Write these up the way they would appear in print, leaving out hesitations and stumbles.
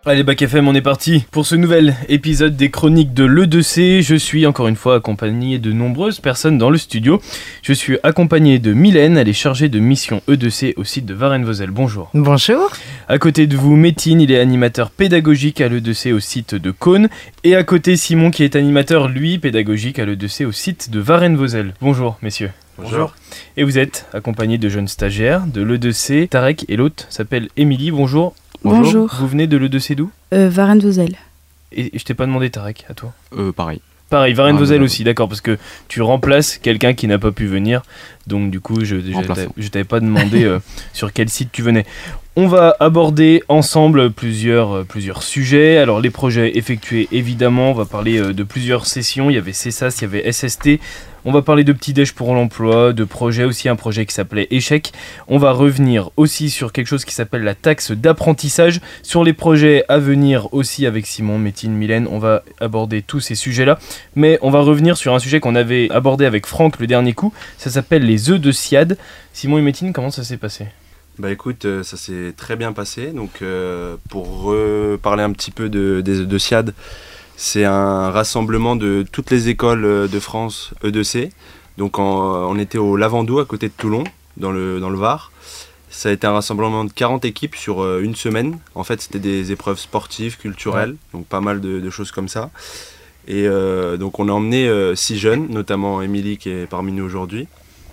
Allez, Bac FM, on est parti pour ce nouvel épisode des chroniques de l'E2C. Je suis encore une fois accompagné de nombreuses personnes dans le studio. Je suis accompagné de Mylène, elle est chargée de mission E2C au site de Varennes-Vauzelles. Bonjour. Bonjour. À côté de vous, Métine, il est animateur pédagogique à l'E2C au site de Caunes. Et à côté, Simon qui est animateur, lui, pédagogique à l'E2C au site de Varennes-Vauzelles. Bonjour, messieurs. Bonjour. Et vous êtes accompagné de jeunes stagiaires de l'E2C, Tarek, et l'autre s'appelle Émilie. Bonjour. Bonjour. Vous venez de l'E2C d'où ? Varennes-Vauzelles. Et je t'ai pas demandé, Tarek, à toi. Pareil. Pareil, Varennes-Vauzelles aussi, d'accord, parce que tu remplaces quelqu'un qui n'a pas pu venir, donc du coup je t'avais pas demandé sur quel site tu venais. On va aborder ensemble plusieurs sujets. Alors les projets effectués, évidemment, on va parler de plusieurs sessions, il y avait CESAS, il y avait SST. On va parler de petits déj pour l'emploi, de projets aussi, un projet qui s'appelait Échec. On va revenir aussi sur quelque chose qui s'appelle la taxe d'apprentissage. Sur les projets à venir aussi avec Simon, Métine, Mylène, on va aborder tous ces sujets-là. Mais on va revenir sur un sujet qu'on avait abordé avec Franck le dernier coup. Ça s'appelle les œufs de Siad. Simon et Métine, comment ça s'est passé ? Bah écoute, ça s'est très bien passé. Donc pour reparler un petit peu des œufs de Siad, c'est un rassemblement de toutes les écoles de France E2C. Donc on était au Lavandou à côté de Toulon, dans le Var. Ça a été un rassemblement de 40 équipes sur une semaine. En fait, c'était des épreuves sportives, culturelles, donc pas mal de choses comme ça. Et donc on a emmené 6 jeunes, notamment Émilie qui est parmi nous aujourd'hui.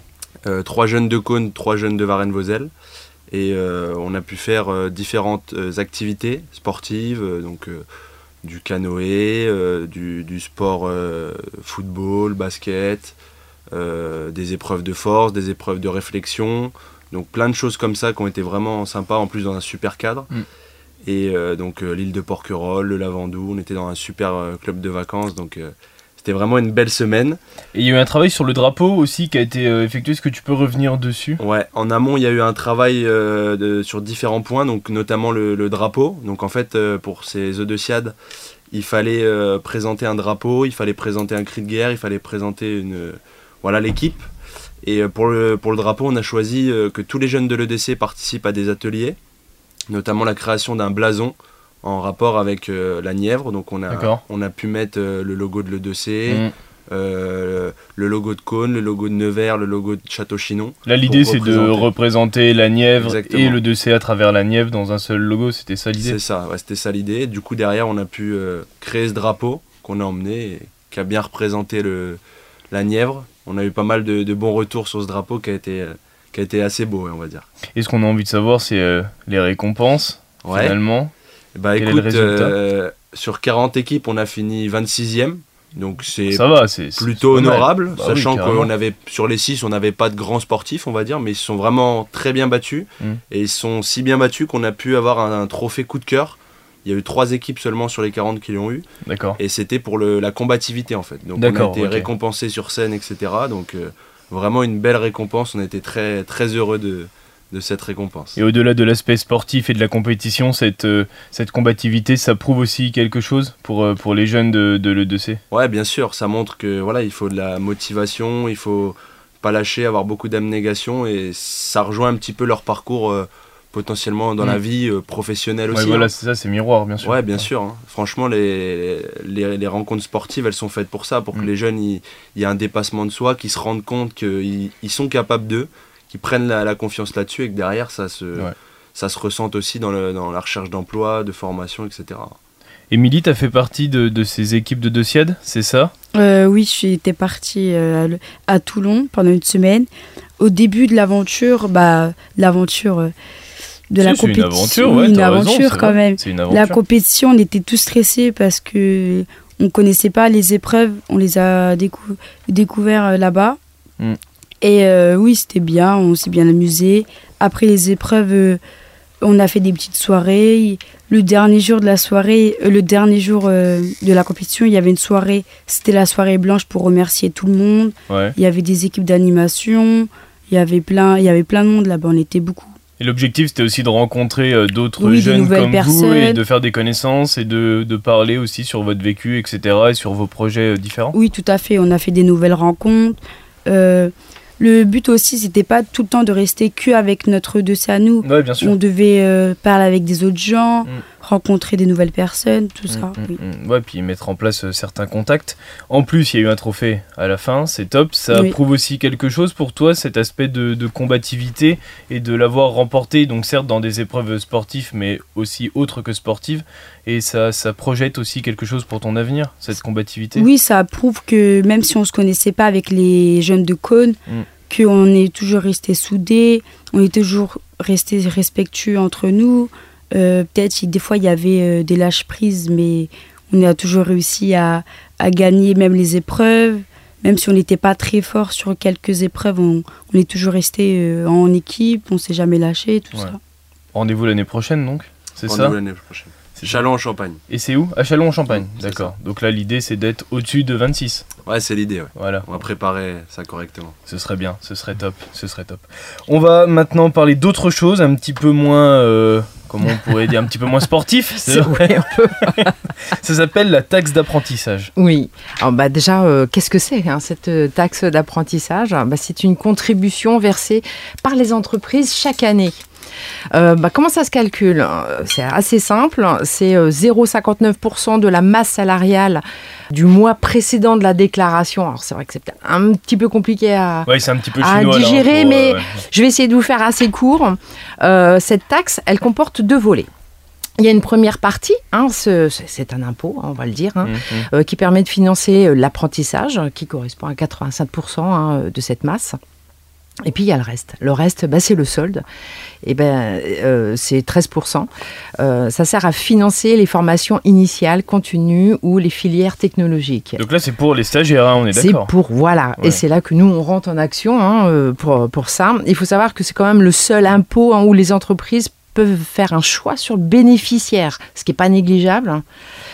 3 jeunes de Caunes, 3 jeunes de Varennes-Vauzelles. Et on a pu faire différentes activités sportives, donc du canoë, du sport football, basket, des épreuves de force, des épreuves de réflexion, donc plein de choses comme ça qui ont été vraiment sympas, en plus dans un super cadre. Et donc l'île de Porquerolles, le Lavandou, on était dans un super club de vacances, donc c'était vraiment une belle semaine. Et il y a eu un travail sur le drapeau aussi qui a été effectué, est-ce que tu peux revenir dessus ? Ouais, en amont il y a eu un travail sur différents points, donc notamment le drapeau. Donc en fait pour ces œufs de Siad, il fallait présenter un drapeau, il fallait présenter un cri de guerre, il fallait présenter l'équipe. Et pour le drapeau, on a choisi que tous les jeunes de l'EDC participent à des ateliers, notamment la création d'un blason en rapport avec la Nièvre. Donc on a pu mettre le logo de l'E2C, le logo de Caunes, le logo de Nevers, le logo de Château-Chinon. Là l'idée c'est de représenter la Nièvre. Exactement. Et l'E2C à travers la Nièvre dans un seul logo, c'était ça l'idée ? C'est ça, ouais, c'était ça l'idée. Du coup derrière on a pu créer ce drapeau qu'on a emmené et qui a bien représenté la Nièvre. On a eu pas mal de bons retours sur ce drapeau qui a été assez beau, on va dire. Et ce qu'on a envie de savoir c'est les récompenses finalement. Bah quel écoute, est le résultat ? sur 40 équipes, on a fini 26e. Donc c'est c'est plutôt honorable, bah sachant oui, sur les 6, on n'avait pas de grands sportifs, on va dire, mais ils se sont vraiment très bien battus. Et ils sont si bien battus qu'on a pu avoir un trophée coup de cœur. Il y a eu 3 équipes seulement sur les 40 qui l'ont eu. D'accord. Et c'était pour la combativité en fait. Donc on a été récompensés sur scène, etc. Donc vraiment une belle récompense. On a été très, très heureux de cette récompense. Et au-delà de l'aspect sportif et de la compétition, cette combativité, ça prouve aussi quelque chose pour les jeunes de l'E2C ? Ouais, bien sûr, ça montre que voilà, il faut de la motivation, il faut pas lâcher, avoir beaucoup d'abnégation, et ça rejoint un petit peu leur parcours potentiellement dans la vie professionnelle aussi. Ouais, voilà, c'est ça, c'est miroir, bien sûr. Ouais, bien sûr. Hein. Franchement, les rencontres sportives, elles sont faites pour ça, pour que les jeunes, il y ait un dépassement de soi, qu'ils se rendent compte qu'ils sont capables d'eux, qui prennent la confiance là-dessus, et que derrière ça se ressente aussi dans la recherche d'emploi, de formation, etc. Émilie, t'as fait partie de ces équipes de Dosiad, c'est ça ? Oui, j'étais partie à Toulon pendant une semaine. Au début de l'aventure, de la compétition, une aventure quand même. C'est une aventure. La compétition, on était tous stressés parce que on connaissait pas les épreuves, on les a découvert là-bas. Et oui, c'était bien, on s'est bien amusé. Après les épreuves, on a fait des petites soirées. Le dernier jour de la soirée, de la compétition, il y avait une soirée, c'était la soirée blanche pour remercier tout le monde. Ouais. Il y avait des équipes d'animation, il y avait plein de monde là-bas, on était beaucoup. Et l'objectif, c'était aussi de rencontrer d'autres jeunes comme vous et de faire des connaissances et de parler aussi sur votre vécu, etc. et sur vos projets différents. Oui, tout à fait, on a fait des nouvelles rencontres. Le but aussi, c'était pas tout le temps de rester qu'avec notre dossier à nous. Ouais, bien sûr. On devait parler avec des autres gens, rencontrer des nouvelles personnes, tout ça. Oui. Ouais, puis mettre en place certains contacts. En plus, il y a eu un trophée à la fin, c'est top. Ça prouve aussi quelque chose pour toi, cet aspect de combativité et de l'avoir remporté, donc certes dans des épreuves sportives, mais aussi autres que sportives. Et ça projette aussi quelque chose pour ton avenir, cette combativité. Oui, ça prouve que même si on ne se connaissait pas avec les jeunes de Caunes, qu'on est toujours resté soudés, on est toujours resté respectueux entre nous. Peut-être des fois il y avait des lâches-prises, mais on a toujours réussi à gagner même les épreuves. Même si on n'était pas très fort sur quelques épreuves, on est toujours resté en équipe, on ne s'est jamais lâché, tout ça. Rendez-vous l'année prochaine donc, c'est ça ? Rendez-vous l'année prochaine. Châlons-en-Champagne. Et c'est où ? À Châlons-en-Champagne, d'accord. Ça. Donc là, l'idée, c'est d'être au-dessus de 26. Ouais, c'est l'idée, ouais. Voilà. On va préparer ça correctement. Ce serait bien, ce serait top. On va maintenant parler d'autre chose, un petit peu moins... comment on pourrait dire, un petit peu moins sportif. C'est vrai, un peu. Ça s'appelle la taxe d'apprentissage. Oui. Alors déjà, qu'est-ce que c'est cette taxe d'apprentissage ? C'est une contribution versée par les entreprises chaque année. Comment ça se calcule ? C'est assez simple, c'est 0,59% de la masse salariale du mois précédent de la déclaration. Alors c'est vrai que c'est peut-être un petit peu compliqué à digérer, mais je vais essayer de vous faire assez court. Cette taxe, elle comporte 2 volets. Il y a une première partie, c'est un impôt, on va le dire, qui permet de financer l'apprentissage, qui correspond à 85% de cette masse. Et puis il y a le reste. Le reste, c'est le solde. Et c'est 13%. Ça sert à financer les formations initiales, continues ou les filières technologiques. Donc là, c'est pour les stagiaires, on est d'accord. C'est pour, voilà. Ouais. Et c'est là que nous, on rentre en action pour ça. Il faut savoir que c'est quand même le seul impôt où les entreprises peuvent faire un choix sur le bénéficiaire, ce qui n'est pas négligeable.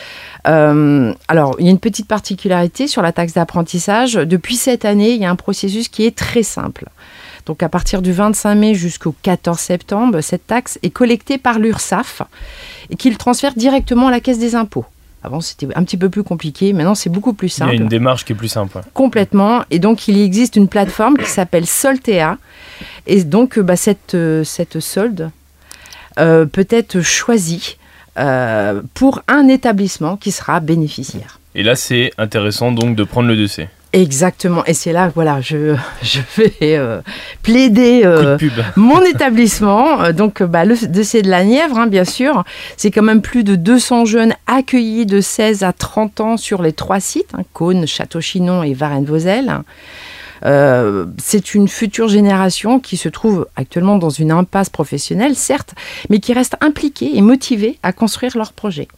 Alors, il y a une petite particularité sur la taxe d'apprentissage. Depuis cette année, il y a un processus qui est très simple. Donc, à partir du 25 mai jusqu'au 14 septembre, cette taxe est collectée par l'URSSAF et qu'il transfère directement à la Caisse des impôts. Avant, c'était un petit peu plus compliqué. Maintenant, c'est beaucoup plus simple. Il y a une démarche qui est plus simple. Complètement. Et donc, il existe une plateforme qui s'appelle Soltea. Et donc, cette solde peut être choisie pour un établissement qui sera bénéficiaire. Et là, c'est intéressant donc de prendre le dossier. Exactement. Et c'est là que je vais plaider mon établissement. Donc, le dossier de la Nièvre, bien sûr. C'est quand même plus de 200 jeunes accueillis de 16 à 30 ans sur les 3 sites, Caunes, Château-Chinon et Varennes-Vauzelles. C'est une future génération qui se trouve actuellement dans une impasse professionnelle, certes, mais qui reste impliquée et motivée à construire leur projet.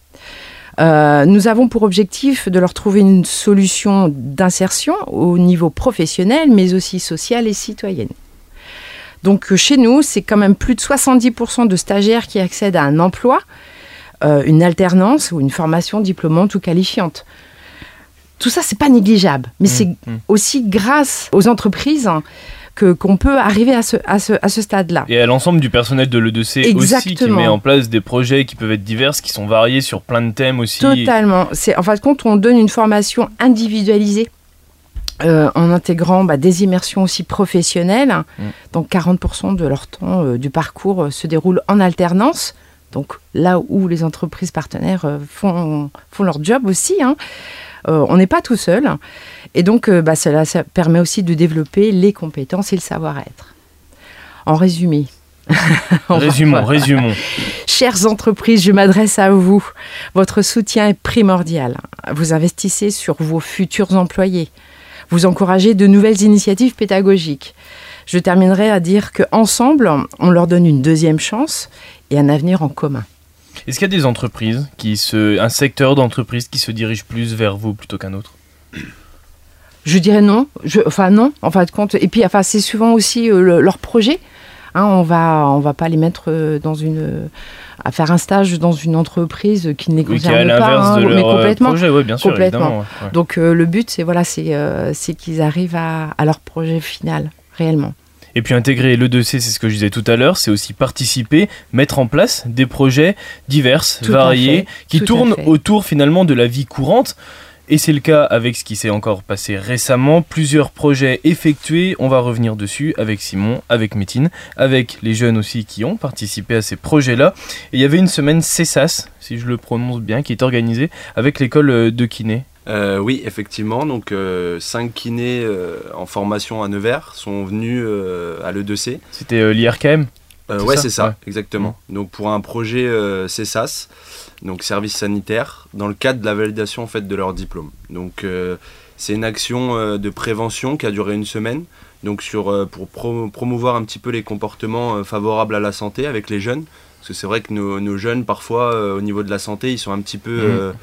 Nous avons pour objectif de leur trouver une solution d'insertion au niveau professionnel, mais aussi social et citoyenne. Donc chez nous, c'est quand même plus de 70% de stagiaires qui accèdent à un emploi, une alternance ou une formation diplômante ou qualifiante. Tout ça, c'est pas négligeable, mais c'est aussi grâce aux entreprises qu'on peut arriver à ce stade-là. Et à l'ensemble du personnel de l'E2C aussi, qui met en place des projets qui peuvent être divers, qui sont variés sur plein de thèmes aussi. Totalement. En fin de compte, on donne une formation individualisée en intégrant des immersions aussi professionnelles. Donc 40% de leur temps du parcours se déroule en alternance. Donc là où les entreprises partenaires font leur job aussi, on n'est pas tout seul. Et donc, cela ça permet aussi de développer les compétences et le savoir-être. En résumé. Résumons. Chères entreprises, je m'adresse à vous. Votre soutien est primordial. Vous investissez sur vos futurs employés. Vous encouragez de nouvelles initiatives pédagogiques. Je terminerai à dire qu'ensemble, on leur donne une deuxième chance et un avenir en commun. Est-ce qu'il y a des entreprises, un secteur d'entreprise qui se dirige plus vers vous plutôt qu'un autre ? Je dirais non. Non, en fin de compte. Et puis, c'est souvent aussi leur projet. On va pas les mettre à faire un stage dans une entreprise qui ne les concerne pas. Qui est à l'inverse de leur complètement, projet, oui, bien sûr, complètement. Évidemment. Ouais. Donc, le but, c'est qu'ils arrivent à leur projet final, réellement. Et puis intégrer l'E2C, c'est ce que je disais tout à l'heure, c'est aussi participer, mettre en place des projets divers, variés, qui tournent autour finalement de la vie courante. Et c'est le cas avec ce qui s'est encore passé récemment. Plusieurs projets effectués, on va revenir dessus avec Simon, avec Métine, avec les jeunes aussi qui ont participé à ces projets-là. Et il y avait une semaine CESAS, si je le prononce bien, qui est organisée avec l'école de kiné. Oui, effectivement. Donc 5 kinés en formation à Nevers sont venus à l'E2C. C'était l'IRKM. Ouais, c'est ça, exactement. Donc pour un projet CESAS, donc service sanitaire, dans le cadre de la validation en fait de leur diplôme. Donc c'est une action de prévention qui a duré une semaine. Donc pour promouvoir un petit peu les comportements favorables à la santé avec les jeunes, parce que c'est vrai que nos jeunes parfois au niveau de la santé ils sont un petit peu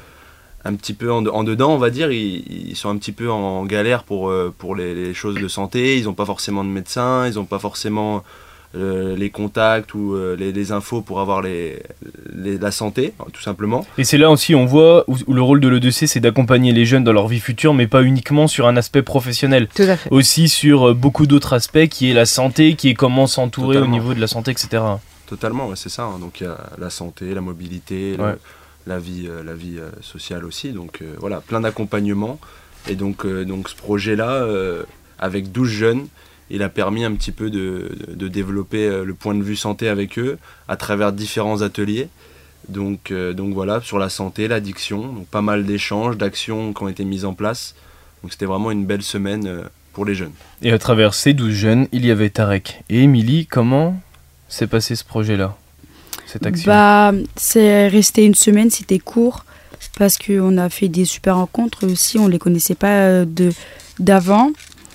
en dedans, on va dire. Ils sont un petit peu en galère pour les choses de santé. Ils n'ont pas forcément de médecin, ils n'ont pas forcément les contacts ou les infos pour avoir la santé, tout simplement. Et c'est là aussi on voit où le rôle de l'E2C, c'est d'accompagner les jeunes dans leur vie future, mais pas uniquement sur un aspect professionnel. Tout à fait. Aussi sur beaucoup d'autres aspects, qui est la santé, qui est comment s'entourer au niveau de la santé, etc. Totalement, ouais, c'est ça. Hein. Donc il y a la santé, la mobilité, la vie sociale aussi. Donc voilà, plein d'accompagnements. Et donc ce projet-là, avec 12 jeunes, il a permis un petit peu de développer le point de vue santé avec eux à travers différents ateliers. Donc voilà, sur la santé, l'addiction, donc pas mal d'échanges, d'actions qui ont été mises en place. Donc c'était vraiment une belle semaine pour les jeunes. Et à travers ces 12 jeunes, il y avait Tarek. Et Émilie, comment s'est passé ce projet-là, cette action? C'est resté une semaine, c'était court, parce qu'on a fait des super rencontres aussi, on ne les connaissait pas d'avant.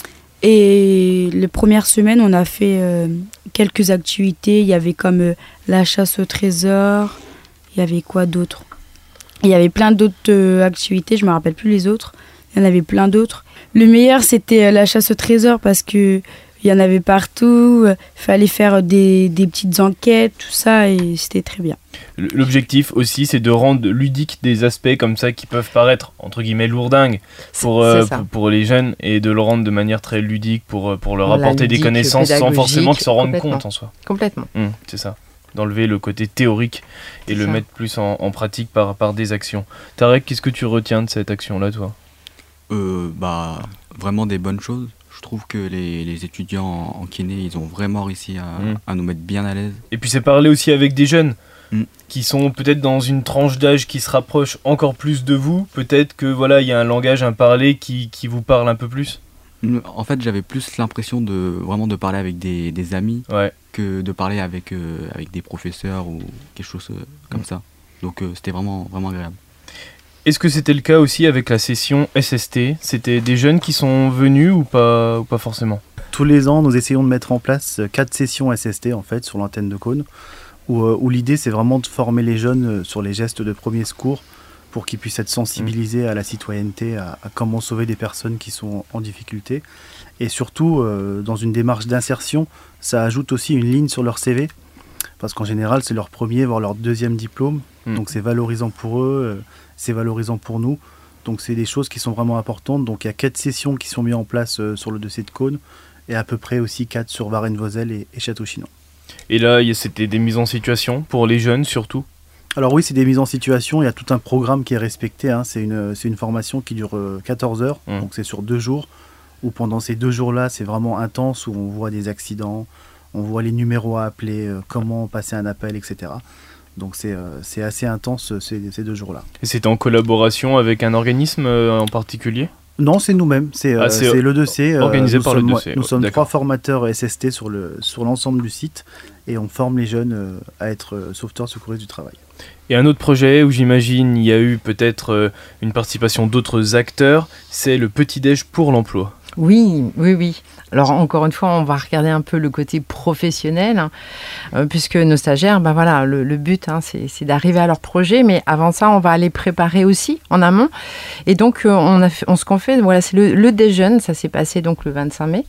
Et les premières semaines, on a fait quelques activités. Il y avait comme la chasse au trésor. Il y avait quoi d'autre? Il y avait plein d'autres activités. Je ne me rappelle plus les autres. Il y en avait plein d'autres. Le meilleur, c'était la chasse au trésor parce qu'il y en avait partout. Il fallait faire des petites enquêtes, tout ça. Et c'était très bien. L'objectif aussi, c'est de rendre ludique des aspects comme ça qui peuvent paraître, entre guillemets, lourdingues pour les jeunes et de le rendre de manière très ludique pour leur apporter des connaissances sans forcément qu'ils s'en rendent compte en soi. Complètement. C'est ça. D'enlever le côté théorique et le mettre plus en pratique par des actions. Tarek, qu'est-ce que tu retiens de cette action-là, toi? Vraiment des bonnes choses. Je trouve que les étudiants en kiné, ils ont vraiment réussi à nous mettre bien à l'aise. Et puis c'est parler aussi avec des jeunes qui sont peut-être dans une tranche d'âge qui se rapproche encore plus de vous. Peut-être que voilà, il y a un langage, un parler qui vous parle un peu plus. En fait, j'avais plus l'impression de parler avec des amis que de parler avec des professeurs ou quelque chose comme ça. Donc c'était vraiment, vraiment agréable. Est-ce que c'était le cas aussi avec la session SST? C'était des jeunes qui sont venus ou pas forcément? Tous les ans, nous essayons de mettre en place 4 sessions SST en fait, sur l'antenne de Cône, où l'idée c'est vraiment de former les jeunes sur les gestes de premier secours pour qu'ils puissent être sensibilisés à la citoyenneté, à comment sauver des personnes qui sont en difficulté. Et surtout, dans une démarche d'insertion, ça ajoute aussi une ligne sur leur CV, parce qu'en général, c'est leur premier, voire leur deuxième diplôme. Donc c'est valorisant pour eux, c'est valorisant pour nous. Donc c'est des choses qui sont vraiment importantes. Donc il y a 4 sessions qui sont mises en place sur le dossier de Cône, et à peu près aussi 4 sur Varennes-Vauzelles et Château-Chinon. Et là, c'était des mises en situation pour les jeunes surtout? Alors oui, c'est des mises en situation, il y a tout un programme qui est respecté, hein. C'est une formation qui dure 14 heures, donc c'est sur 2 jours, où pendant ces 2 jours-là, c'est vraiment intense, où on voit des accidents, on voit les numéros à appeler, comment passer un appel, etc. Donc c'est assez intense ces 2 jours-là. Et c'est en collaboration avec un organisme en particulier? Non, c'est nous-mêmes, c'est l'E2C. Organisé par l'E2C. Nous sommes 3 formateurs SST sur l'ensemble du site, et on forme les jeunes à être sauveteurs secouristes du travail. Et un autre projet où j'imagine il y a eu peut-être une participation d'autres acteurs, c'est le Petit-Déj pour l'emploi. Oui. Alors encore une fois, on va regarder un peu le côté professionnel, puisque nos stagiaires, le but, c'est d'arriver à leur projet, mais avant ça, on va les préparer aussi en amont. Et donc, ce qu'on fait, c'est le déjeuner, ça s'est passé donc le 25 mai.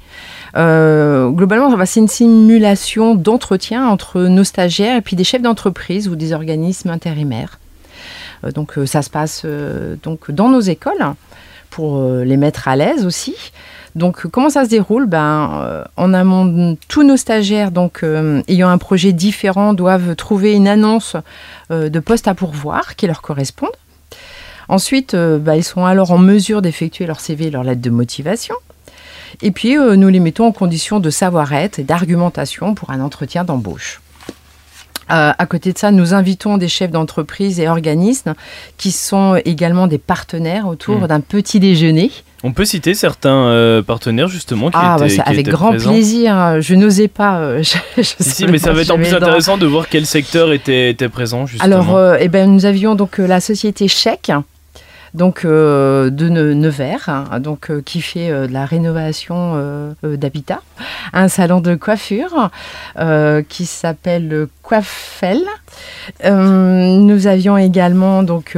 Globalement, c'est une simulation d'entretien entre nos stagiaires et puis des chefs d'entreprise ou des organismes intérimaires. Donc ça se passe donc dans nos écoles pour les mettre à l'aise aussi. Donc, comment ça se déroule? En amont, tous nos stagiaires, ayant un projet différent, doivent trouver une annonce de poste à pourvoir qui leur corresponde. Ensuite, ils sont alors en mesure d'effectuer leur CV et leur lettre de motivation. Et puis, nous les mettons en condition de savoir-être et d'argumentation pour un entretien d'embauche. À côté de ça, nous invitons des chefs d'entreprise et organismes qui sont également des partenaires autour d'un petit déjeuner. On peut citer certains partenaires justement qui étaient avec grand présents. Plaisir. Je n'osais pas. Si, mais ça va être en plus intéressant de voir quel secteur était présent justement. Alors, nous avions donc la société Chèque. Donc de Nevers, qui fait de la rénovation d'habitat, un salon de coiffure qui s'appelle Coiffel. Nous avions également donc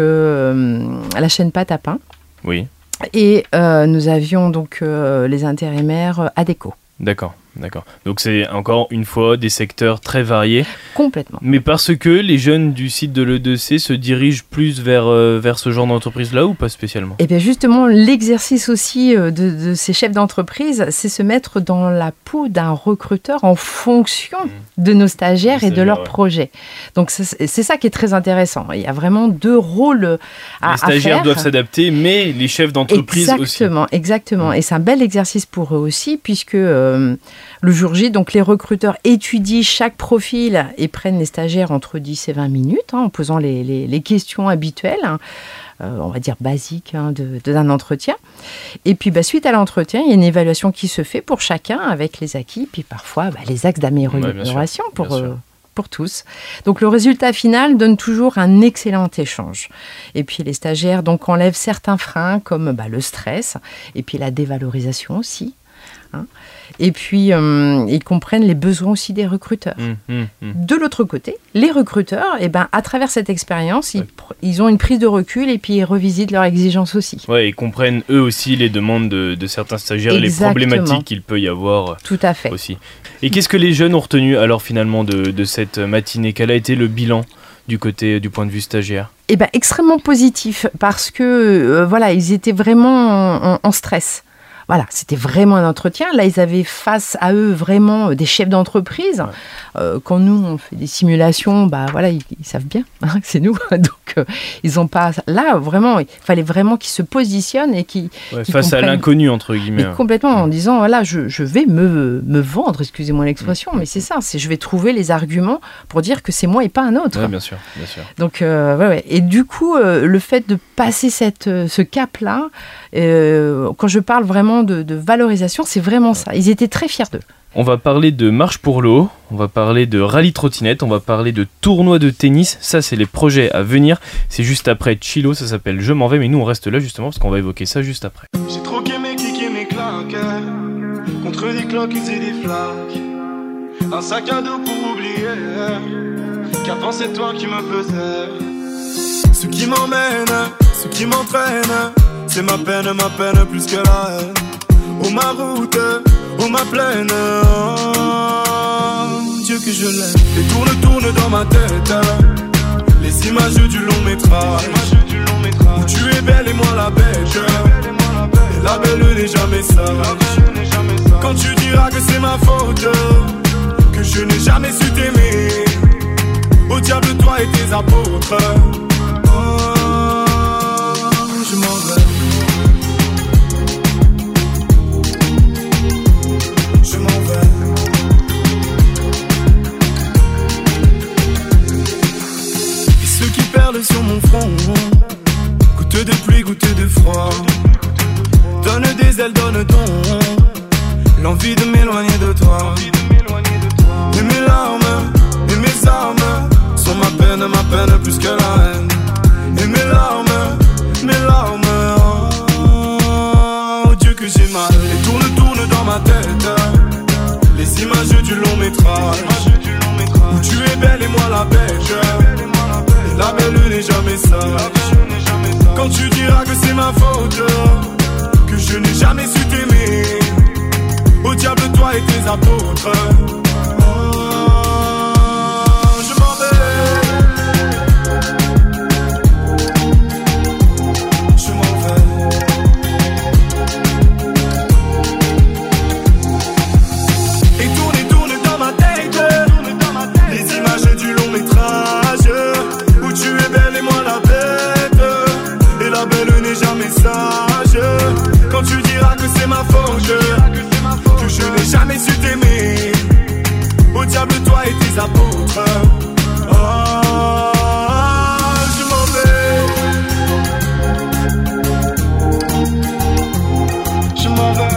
la chaîne Pâte à Pain. Oui. Et nous avions donc les intérimaires Adéco. D'accord. Donc c'est encore une fois des secteurs très variés. Complètement. Mais parce que les jeunes du site de l'E2C se dirigent plus vers ce genre d'entreprise-là ou pas spécialement ? Eh bien justement, l'exercice aussi de ces chefs d'entreprise, c'est se mettre dans la peau d'un recruteur en fonction de nos stagiaires et de leurs projets. Donc c'est ça qui est très intéressant. Il y a vraiment deux rôles à faire. Les stagiaires doivent s'adapter, mais les chefs d'entreprise aussi. Exactement. Et c'est un bel exercice pour eux aussi, puisque le jour J, donc les recruteurs étudient chaque profil et prennent les stagiaires entre 10 et 20 minutes en posant les questions habituelles, on va dire basiques d'un entretien. Et puis suite à l'entretien, il y a une évaluation qui se fait pour chacun avec les acquis, puis parfois les axes d'amélioration pour tous. Donc le résultat final donne toujours un excellent échange. Et puis les stagiaires enlèvent certains freins comme le stress et puis la dévalorisation aussi. Et puis, ils comprennent les besoins aussi des recruteurs. De l'autre côté, les recruteurs, à travers cette expérience, ils ont une prise de recul et puis ils revisitent leurs exigences aussi. Ouais, ils comprennent eux aussi les demandes de certains stagiaires et les problématiques qu'il peut y avoir. Tout à fait. Aussi. Et qu'est-ce que les jeunes ont retenu alors finalement de cette matinée ? Quel a été le bilan du point de vue stagiaire ? Extrêmement positif parce que ils étaient vraiment en stress. Voilà, c'était vraiment un entretien. Là, ils avaient face à eux vraiment des chefs d'entreprise. Quand nous, on fait des simulations, ils savent bien que c'est nous. Donc, ils n'ont pas... Là, vraiment, il fallait vraiment qu'ils se positionnent et qu'ils face à l'inconnu, entre guillemets. Complètement, en disant, voilà, je vais me vendre, excusez-moi l'expression, mais c'est ça. Je vais trouver les arguments pour dire que c'est moi et pas un autre. Oui, bien sûr. Donc, Et du coup, le fait de passer ce cap-là, quand je parle vraiment de valorisation, c'est vraiment ça. Ils étaient très fiers d'eux. On va parler de marche pour l'eau, on va parler de rallye trottinette, on va parler de tournoi de tennis. Ça, c'est les projets à venir. C'est juste après Chilo, ça s'appelle Je m'en vais, mais nous on reste là justement parce qu'on va évoquer ça juste après. J'ai troqué mes kicks et mes claques contre des cloques et des flaques. Un sac à dos pour oublier qu'avant c'est toi qui me faisais. Ce qui m'emmène, ce qui m'entraîne, c'est ma peine plus que la haine. Oh ma route, oh ma plaine, oh, Dieu que je l'aime. Et tourne dans ma tête les images du long métrage où tu es belle et moi la bête. Et la belle n'est jamais sage. Quand tu diras que c'est ma faute, que je n'ai jamais su t'aimer, au diable toi et tes apôtres. Je m'en vais. Je m'en vais. Et ceux qui perlent sur mon front, goutte de pluie, goutte de froid, donne des ailes, donne don, l'envie de m'éloigner de toi. Et mes larmes, et mes armes sont ma peine plus que la haine. Et mes larmes, oh Dieu que j'ai mal. Et tourne dans ma tête les images du long métrage où tu es belle et moi la bête. Et la belle n'est jamais sage. Quand tu diras que c'est ma faute, que je n'ai jamais su t'aimer, au diable toi et tes apôtres. jamais sage. Quand tu diras que c'est ma faute, que je n'ai jamais su t'aimer. Au diable toi et tes apôtres. Oh, je m'en vais. Je m'en vais.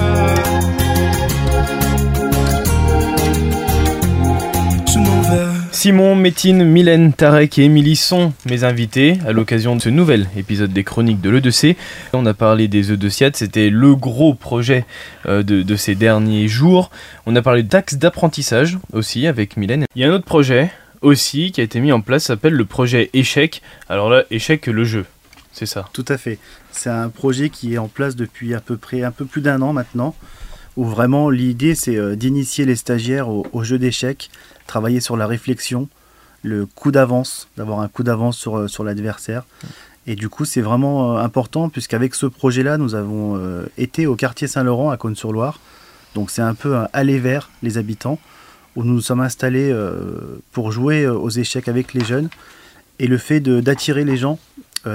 Simon, Métine, Mylène, Tarek et Émilie sont mes invités à l'occasion de ce nouvel épisode des Chroniques de l'E2C. On a parlé des EuDeciades, c'était le gros projet de ces derniers jours. On a parlé d'axes d'apprentissage aussi avec Mylène. Il y a un autre projet aussi qui a été mis en place, ça s'appelle le projet Échec. Alors là, Échec le jeu, c'est ça? Tout à fait. C'est un projet qui est en place depuis à peu près un peu plus d'un an maintenant, où vraiment l'idée c'est d'initier les stagiaires au jeu d'échecs, travailler sur la réflexion, le coup d'avance, d'avoir un coup d'avance sur l'adversaire. Et du coup, c'est vraiment important, puisqu'avec ce projet-là, nous avons été au quartier Saint-Laurent, à Cosne-sur-Loire. Donc c'est un peu un aller vers les habitants, où nous nous sommes installés pour jouer aux échecs avec les jeunes. Et le fait d'attirer les gens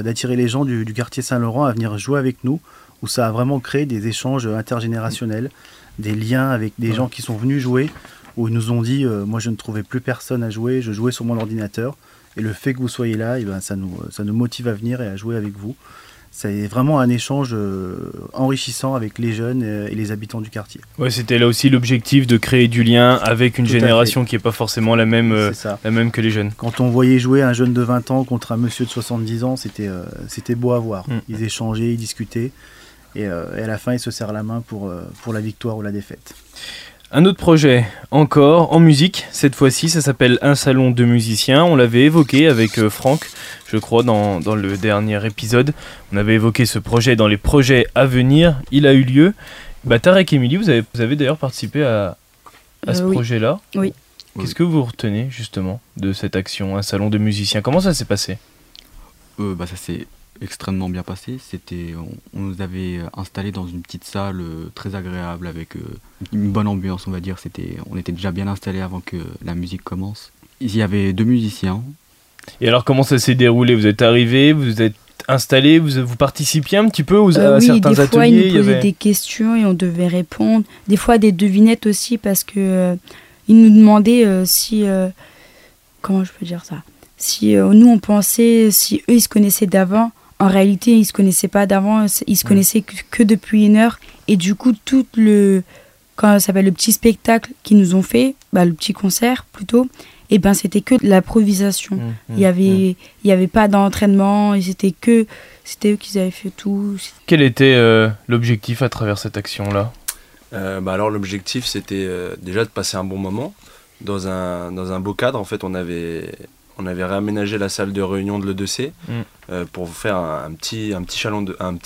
du quartier Saint-Laurent à venir jouer avec nous, où ça a vraiment créé des échanges intergénérationnels, des liens avec des gens qui sont venus jouer, où ils nous ont dit moi je ne trouvais plus personne à jouer, je jouais sur mon ordinateur, et le fait que vous soyez là, ça nous motive à venir et à jouer avec vous. C'est vraiment un échange enrichissant avec les jeunes et les habitants du quartier. Ouais, c'était là aussi l'objectif de créer du lien avec une génération qui n'est pas forcément la même que les jeunes. Quand on voyait jouer un jeune de 20 ans contre un monsieur de 70 ans, c'était beau à voir. Ils échangeaient, ils discutaient, et à la fin ils se serrent la main pour la victoire ou la défaite. Un autre projet encore en musique, cette fois-ci ça s'appelle Un salon de musiciens. On l'avait évoqué avec Franck, je crois dans le dernier épisode. On avait évoqué ce projet dans les projets à venir, il a eu lieu. Tarek et Émilie, vous avez d'ailleurs participé à ce projet-là. Oui. Qu'est-ce que vous retenez justement de cette action, Un salon de musiciens? Comment ça s'est passé? Ça s'est extrêmement bien passé. On nous avait installés dans une petite salle très agréable avec une bonne ambiance, on va dire. On était déjà bien installés avant que la musique commence. Il y avait 2 musiciens. Et alors comment ça s'est déroulé? Vous êtes arrivés, vous êtes installés, vous participiez un petit peu à certains ateliers? Des fois ils nous posaient des questions et on devait répondre. Des fois des devinettes aussi, parce que ils nous demandaient si... comment je peux dire ça? Si nous on pensait, si eux ils se connaissaient d'avant. En réalité, ils ne se connaissaient pas d'avant, ils se connaissaient que depuis 1 heure. Et du coup, quand ça s'appelle le petit spectacle qu'ils nous ont fait, le petit concert plutôt, c'était que de l'improvisation. Il n'y avait pas d'entraînement, c'était eux qui avaient fait tout. Quel était l'objectif à travers cette action-là? Alors l'objectif, c'était déjà de passer un bon moment dans un beau cadre. En fait, on avait réaménagé la salle de réunion de l'E2C pour faire un petit salon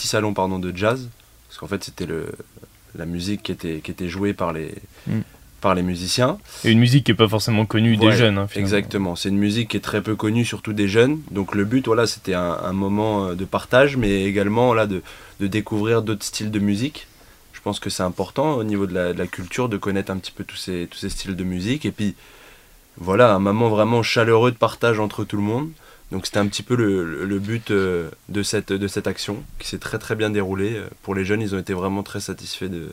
de jazz, parce qu'en fait c'était la musique qui était jouée par les musiciens. Et une musique qui n'est pas forcément connue des jeunes. Exactement, c'est une musique qui est très peu connue, surtout des jeunes. Donc le but, c'était un moment de partage, mais également de découvrir d'autres styles de musique. Je pense que c'est important au niveau de la culture de connaître un petit peu tous ces styles de musique. Et puis voilà, un moment vraiment chaleureux de partage entre tout le monde. Donc c'était un petit peu le but de cette action qui s'est très très bien déroulée. Pour les jeunes, ils ont été vraiment très satisfaits de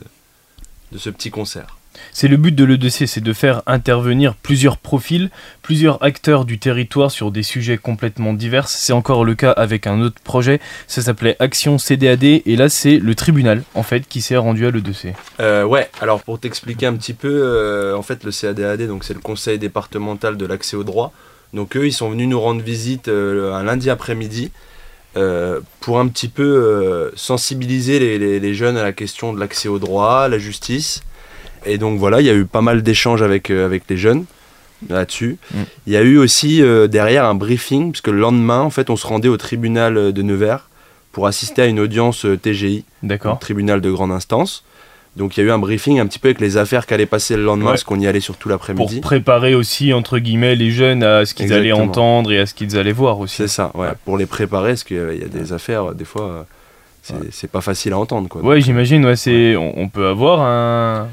ce petit concert. C'est le but de l'E2C, c'est de faire intervenir plusieurs profils, plusieurs acteurs du territoire sur des sujets complètement divers. C'est encore le cas avec un autre projet, ça s'appelait Action CDAD, et là c'est le tribunal en fait qui s'est rendu à l'E2C. Alors pour t'expliquer un petit peu, en fait le CADAD, donc c'est le Conseil départemental de l'accès au droit. Donc eux ils sont venus nous rendre visite un lundi après-midi pour un petit peu sensibiliser les jeunes à la question de l'accès au droit, à la justice. Et donc voilà, il y a eu pas mal d'échanges avec les jeunes là-dessus. Il y a eu aussi derrière un briefing, puisque le lendemain, en fait, on se rendait au tribunal de Nevers pour assister à une audience TGI, tribunal de grande instance. Donc il y a eu un briefing un petit peu avec les affaires qui allaient passer le lendemain, parce qu'on y allait surtout l'après-midi. Pour préparer aussi, entre guillemets, les jeunes à ce qu'ils allaient entendre et à ce qu'ils allaient voir aussi. C'est ça, pour les préparer, parce qu'il y a des affaires, des fois, c'est pas facile à entendre. J'imagine, on peut avoir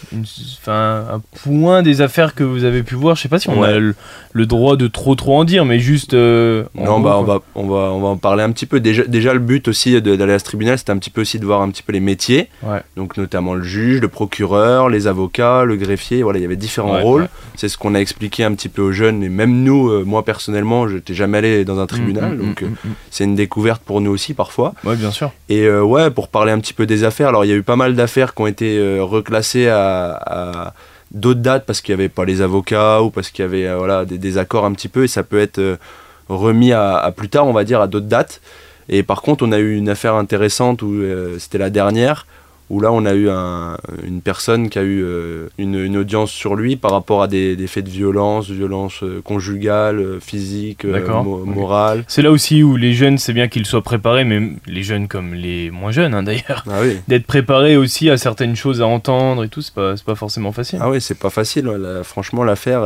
un point des affaires que vous avez pu voir. Je sais pas si on a le droit de trop en dire, mais juste. Non, gros, on va en parler un petit peu. Déjà le but aussi d'aller à ce tribunal, c'était un petit peu aussi de voir un petit peu les métiers. Ouais. Donc notamment le juge, le procureur, les avocats, le greffier. Voilà, il y avait différents rôles. Ouais. C'est ce qu'on a expliqué un petit peu aux jeunes. Et même nous, moi personnellement, je n'étais jamais allé dans un tribunal, donc c'est une découverte pour nous aussi parfois. Ouais, bien sûr. Et pour parler un petit peu des affaires, alors il y a eu pas mal d'affaires qui ont été reclassées à d'autres dates parce qu'il n'y avait pas les avocats ou parce qu'il y avait des désaccords un petit peu, et ça peut être remis à plus tard, on va dire, à d'autres dates. Et par contre, on a eu une affaire intéressante où c'était la dernière, où là on a eu une personne qui a eu une audience sur lui par rapport à des faits de violence conjugale, physique, morale. C'est là aussi où les jeunes, c'est bien qu'ils soient préparés, mais les jeunes comme les moins jeunes d'ailleurs, d'être préparés aussi à certaines choses à entendre et tout, c'est pas forcément facile. Ah oui, c'est pas facile. Franchement, l'affaire,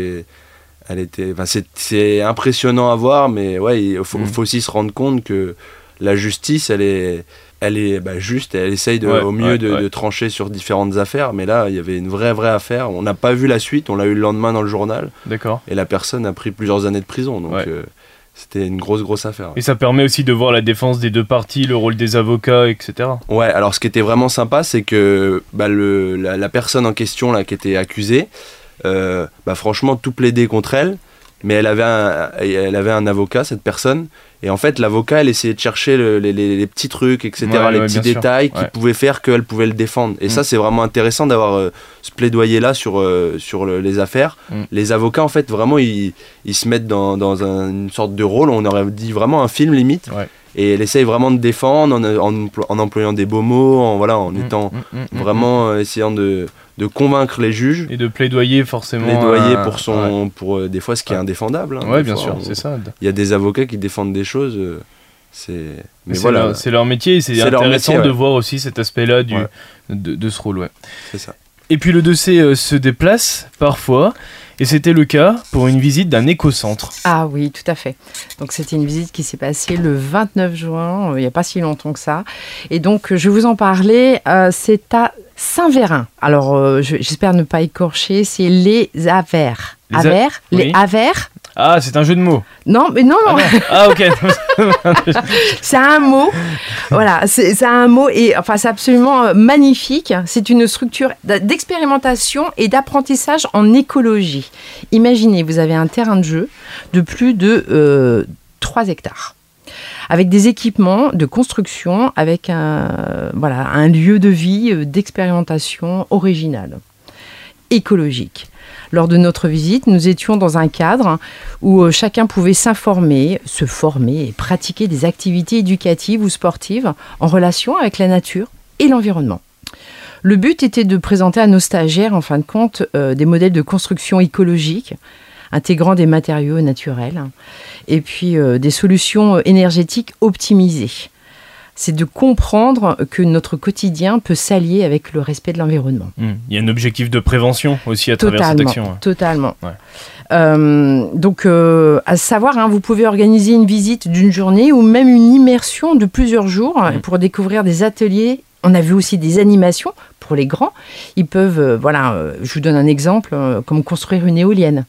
c'est impressionnant à voir, mais il faut aussi se rendre compte que la justice, elle est juste, elle essaye au mieux de trancher sur différentes affaires, mais là il y avait une vraie affaire. On n'a pas vu la suite, on l'a eu le lendemain dans le journal. D'accord. Et la personne a pris plusieurs années de prison, donc c'était une grosse affaire. Et ça permet aussi de voir la défense des deux parties, le rôle des avocats, etc. Ouais, alors ce qui était vraiment sympa, c'est que la personne en question là, qui était accusée, franchement tout plaidait contre elle, mais elle avait un avocat, cette personne, et en fait l'avocat, elle essayait de chercher les petits trucs, etc., les petits détails qui pouvaient faire qu'elle pouvait le défendre. Et ça, c'est vraiment intéressant d'avoir ce plaidoyer là sur les affaires. Les avocats, en fait, vraiment ils se mettent dans une sorte de rôle, on aurait dit vraiment un film limite. Et elle essaye vraiment de défendre en employant des beaux mots, en étant vraiment essayant de convaincre les juges. Et de plaidoyer forcément. Plaidoyer pour des fois ce qui est indéfendable. Oui, bien sûr, c'est ça. Il y a des avocats qui défendent des choses, c'est leur métier, et c'est intéressant de voir aussi cet aspect-là de ce rôle. Ouais. C'est ça. Et puis le dossier se déplace parfois, et c'était le cas pour une visite d'un écocentre. Ah oui, tout à fait. Donc c'était une visite qui s'est passée le 29 juin, il n'y a pas si longtemps que ça. Et donc je vais vous en parler, c'est à Saint-Vérin. Alors j'espère ne pas écorcher, c'est les Avers. Les Avers. Ah, c'est un jeu de mots. Non, mais non. Ah, ok. C'est un mot. Voilà, c'est un mot, et enfin c'est absolument magnifique. C'est une structure d'expérimentation et d'apprentissage en écologie. Imaginez, vous avez un terrain de jeu de plus de 3 hectares. Avec des équipements de construction, avec un lieu de vie d'expérimentation original, écologique. Lors de notre visite, nous étions dans un cadre où chacun pouvait s'informer, se former et pratiquer des activités éducatives ou sportives en relation avec la nature et l'environnement. Le but était de présenter à nos stagiaires, en fin de compte, des modèles de construction écologique, intégrant des matériaux naturels et puis des solutions énergétiques optimisées. C'est de comprendre que notre quotidien peut s'allier avec le respect de l'environnement. Il y a un objectif de prévention aussi à travers cette action. Totalement. Donc, à savoir, vous pouvez organiser une visite d'une journée ou même une immersion de plusieurs jours pour découvrir des ateliers. On a vu aussi des animations pour les grands. Ils peuvent, je vous donne un exemple, comme construire une éolienne.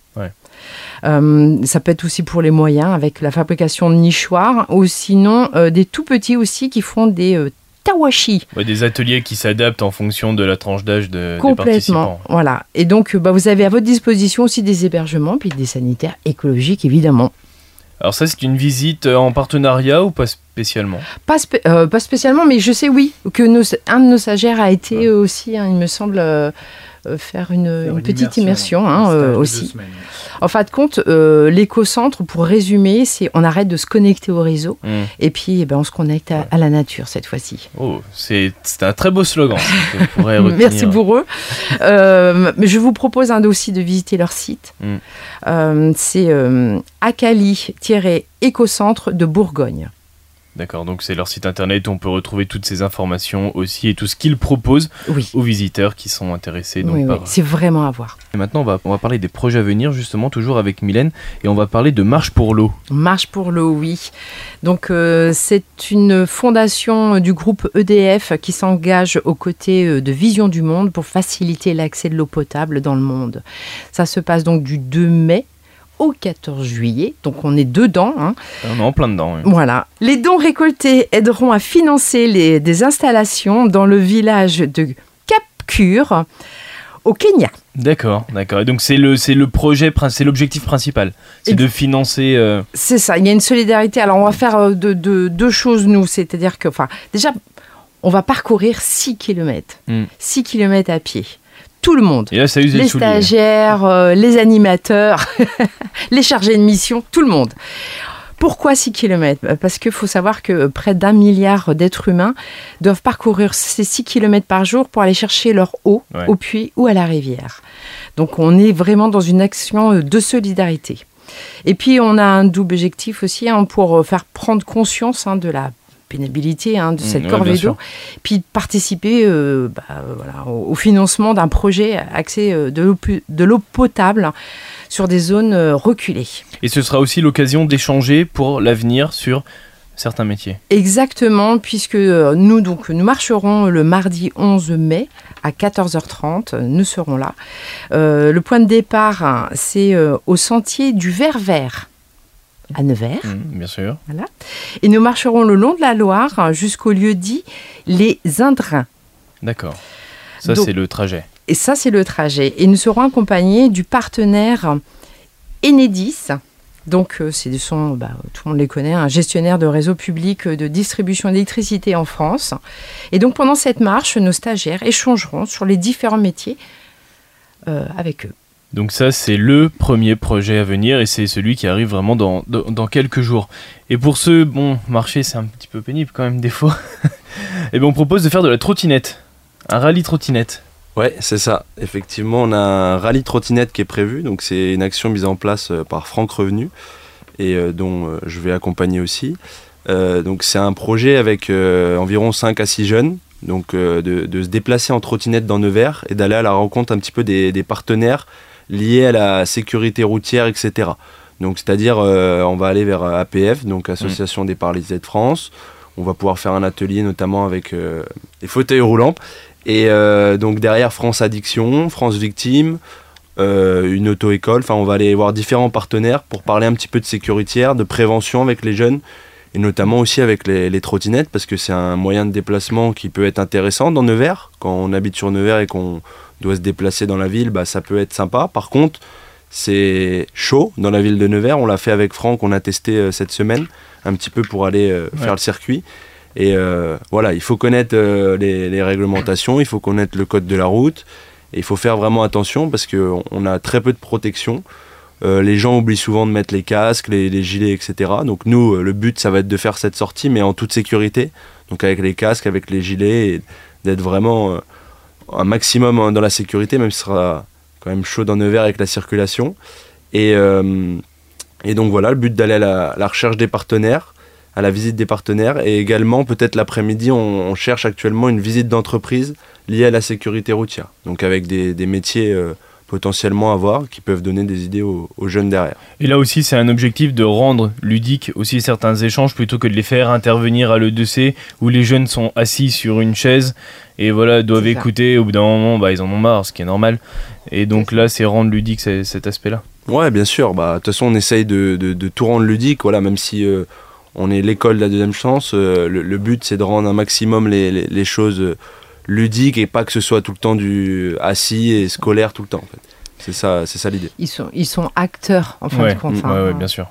Ça peut être aussi pour les moyens avec la fabrication de nichoirs, ou sinon des tout petits aussi qui font des tawashi. Des ateliers qui s'adaptent en fonction de la tranche d'âge des participants. Complètement, voilà. Et donc vous avez à votre disposition aussi des hébergements, puis des sanitaires écologiques évidemment. Alors ça, c'est une visite en partenariat ou pas spécialement ? Pas spécialement, mais je sais que un de nos stagiaires a été aussi, il me semble... faire une petite immersion aussi. En fin de compte, l'écocentre, pour résumer, c'est on arrête de se connecter au réseau et puis on se connecte à la nature cette fois-ci. Oh, c'est un très beau slogan. Merci pour eux. Mais je vous propose aussi de visiter leur site. C'est Acali-Écocentre de Bourgogne. D'accord, donc c'est leur site internet où on peut retrouver toutes ces informations aussi et tout ce qu'ils proposent aux visiteurs qui sont intéressés. Donc oui, c'est vraiment à voir. Et maintenant, on va parler des projets à venir, justement, toujours avec Mylène, et on va parler de Marche pour l'eau. Marche pour l'eau, oui. Donc c'est une fondation du groupe EDF qui s'engage aux côtés de Vision du Monde pour faciliter l'accès de l'eau potable dans le monde. Ça se passe donc du 2 mai au 14 juillet, donc on est dedans. On est en plein dedans. Oui. Voilà. Les dons récoltés aideront à financer des installations dans le village de Cap-Cure, au Kenya. D'accord. Et donc c'est le projet, c'est l'objectif principal, c'est de financer... C'est ça, il y a une solidarité. Alors on va faire deux choses, nous, c'est-à-dire que, déjà, on va parcourir 6 km, 6 km à pied. Tout le monde, et là, ça use les stagiaires, les animateurs, les chargés de mission, tout le monde. Pourquoi 6 km ? Parce qu'il faut savoir que près d'1 milliard d'êtres humains doivent parcourir ces 6 km par jour pour aller chercher leur eau au puits ou à la rivière. Donc on est vraiment dans une action de solidarité. Et puis on a un double objectif aussi pour faire prendre conscience de la pénibilité de cette corvée d'eau, puis participer au financement d'un projet axé de l'eau potable sur des zones reculées. Et ce sera aussi l'occasion d'échanger pour l'avenir sur certains métiers. Exactement, puisque nous marcherons le mardi 11 mai à 14h30, nous serons là. Le point de départ, c'est au sentier du Vert-Vert, à Nevers. Bien sûr. Voilà. Et nous marcherons le long de la Loire jusqu'au lieu dit Les Indrins. D'accord. Ça, c'est le trajet. Et ça, c'est le trajet. Et nous serons accompagnés du partenaire Enedis. Donc, tout le monde les connaît, un gestionnaire de réseau public de distribution d'électricité en France. Et donc, pendant cette marche, nos stagiaires échangeront sur les différents métiers avec eux. Donc ça, c'est le premier projet à venir et c'est celui qui arrive vraiment dans quelques jours. Et pour ceux, marcher, c'est un petit peu pénible quand même des fois. Et bien on propose de faire de la trottinette, un rallye trottinette. Ouais, c'est ça. Effectivement, on a un rallye trottinette qui est prévu. Donc c'est une action mise en place par Franck Revenu et dont je vais accompagner aussi. Donc c'est un projet avec environ 5 à 6 jeunes. Donc de se déplacer en trottinette dans Nevers et d'aller à la rencontre un petit peu des partenaires liés à la sécurité routière, etc. Donc c'est-à-dire on va aller vers APF, donc Association des paralysés de France. On va pouvoir faire un atelier notamment avec les fauteuils roulants. Et donc derrière France Addiction, France Victime, une auto-école. Enfin, on va aller voir différents partenaires pour parler un petit peu de sécurité, de prévention avec les jeunes. Et notamment aussi avec les trottinettes, parce que c'est un moyen de déplacement qui peut être intéressant dans Nevers. Quand on habite sur Nevers et qu'on doit se déplacer dans la ville, ça peut être sympa. Par contre, c'est chaud dans la ville de Nevers. On l'a fait avec Franck, on a testé cette semaine, un petit peu pour aller faire le circuit. Et voilà, il faut connaître les réglementations, il faut connaître le code de la route. Et il faut faire vraiment attention parce qu'on a très peu de protection. Les gens oublient souvent de mettre les casques, les gilets, etc. Donc nous, le but, ça va être de faire cette sortie, mais en toute sécurité. Donc avec les casques, avec les gilets, et d'être vraiment un maximum dans la sécurité, même si ce sera quand même chaud dans Nevers avec la circulation. Et donc voilà, le but d'aller à la recherche des partenaires, à la visite des partenaires. Et également, peut-être l'après-midi, on cherche actuellement une visite d'entreprise liée à la sécurité routière. Donc avec des métiers... potentiellement à voir, qui peuvent donner des idées aux jeunes derrière. Et là aussi, c'est un objectif de rendre ludique aussi certains échanges plutôt que de les faire intervenir à l'E2C où les jeunes sont assis sur une chaise et voilà, doivent écouter. Au bout d'un moment, ils en ont marre, ce qui est normal. Et donc là, c'est rendre ludique cet aspect-là. Ouais, bien sûr. De toute façon, on essaye de tout rendre ludique, voilà, même si on est l'école de la deuxième chance. Le but, c'est de rendre un maximum les choses... ludique et pas que ce soit tout le temps du assis et scolaire tout le temps en fait. C'est ça l'idée. Ils sont acteurs en fin de compte. Ouais, bien sûr.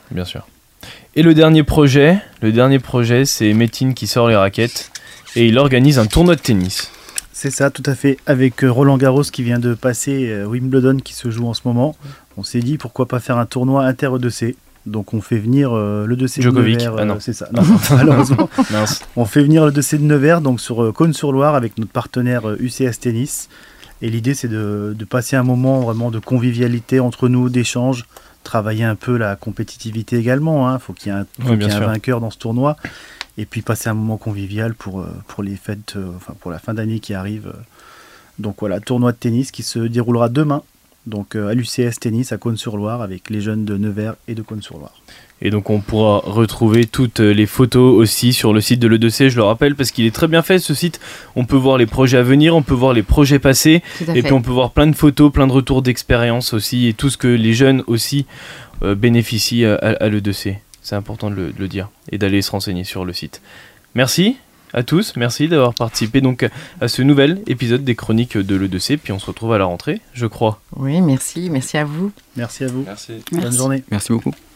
Et le dernier projet, c'est Métine qui sort les raquettes et il organise un tournoi de tennis. C'est ça, tout à fait. Avec Roland Garros qui vient de passer, Wimbledon qui se joue en ce moment, on s'est dit pourquoi pas faire un tournoi inter-E2C. Donc on fait venir le 2C Djokovic. de Nevers. C'est ça. Non, malheureusement. On fait venir le 2C de Nevers, donc sur Cône-sur-Loire avec notre partenaire UCS Tennis. Et l'idée c'est de passer un moment vraiment de convivialité entre nous, d'échange, travailler un peu la compétitivité également. Faut qu'il y ait un vainqueur dans ce tournoi. et puis passer un moment convivial pour les fêtes, pour la fin d'année qui arrive. Donc voilà, tournoi de tennis qui se déroulera demain, donc à l'UCS Tennis à Cosne-sur-Loire avec les jeunes de Nevers et de Cosne-sur-Loire. Et donc on pourra retrouver toutes les photos aussi sur le site de l'E2C, je le rappelle, parce qu'il est très bien fait ce site. On peut voir les projets à venir, on peut voir les projets passés, et puis on peut voir plein de photos, plein de retours d'expérience aussi, et tout ce que les jeunes aussi bénéficient à l'E2C. C'est important de le dire, et d'aller se renseigner sur le site. Merci à tous, merci d'avoir participé donc à ce nouvel épisode des chroniques de l'E2C, puis on se retrouve à la rentrée, je crois. Oui, merci à vous. Merci à vous. Merci. Bonne journée. Merci beaucoup.